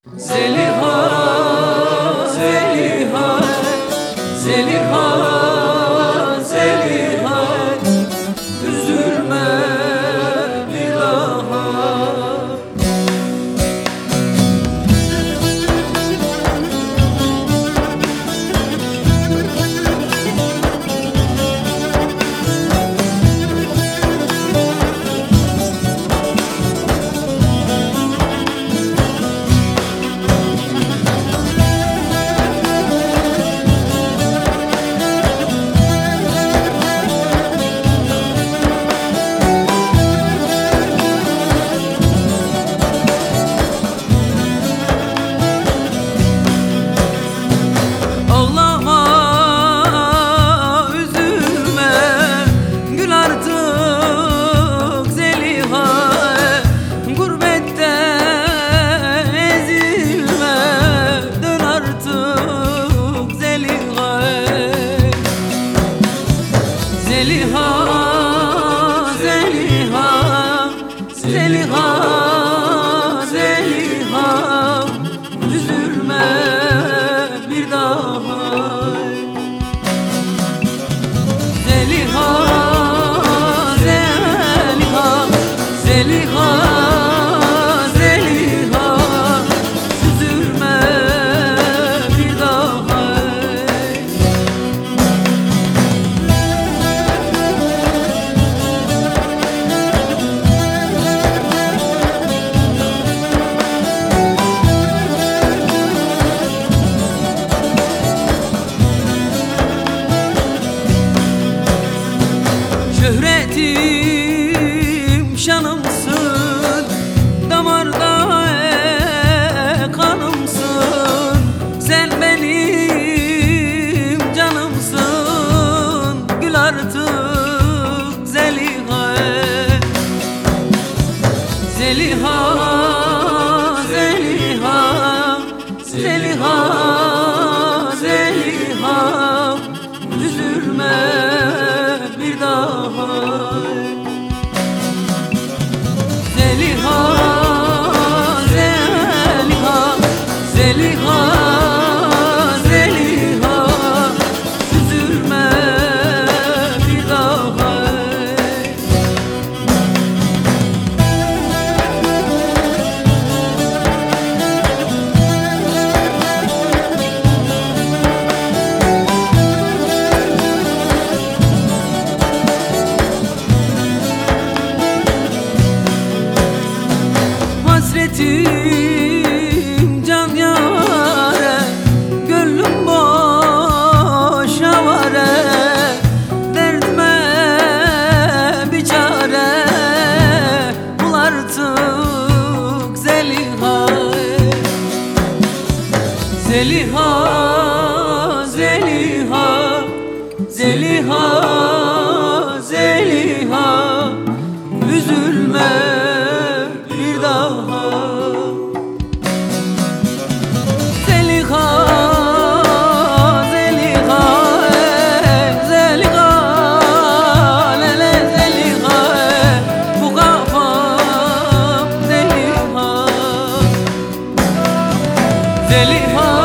Zeliha, Zeliha, Zeliha, Zeliha, üzülme bir daha. Zeliha, Zeliha, Zeliha, Zeliha, üzülme bir daha. Zeliha, Zeliha, Zeliha, Zeliha, üzülme bir daha. Şöhretim şanımsın, damarda kanımsın. Sen benim canımsın, gül artık Zeliha. Zeliha, Zeliha, Zeliha, Zeliha, üzülme bir daha. Zeliha, Zeliha, Zeliha, Zeliha, üzülme bir daha. Hasretim can yâre, gönlüm boş avare. Derdime bir çare bul artık Zeliha. Zeliha, Zeliha, Zeliha, Zeliha, üzülme bir daha. Zeliha, Zeliha, Zeliha, lele Zeliha, bu kafam Zeliha. Zeliha,